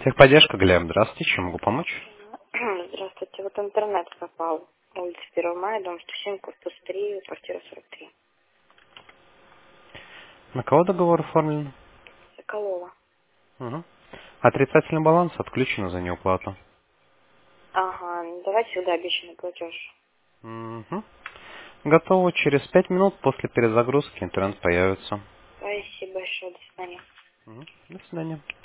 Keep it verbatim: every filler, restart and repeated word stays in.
Техподдержка, Глеб, здравствуйте, чем могу помочь? Здравствуйте. Вот интернет пропал. Улица первого мая, дом сто семь, корпус три, квартира сорок три. На кого договор оформлен? Соколова. Угу. Отрицательный баланс отключен за неуплату. Ага, ну давайте сюда обещанный платеж. Угу. Готово. Через пять минут после перезагрузки интернет появится. Спасибо большое. До свидания. Мгм. До свидания.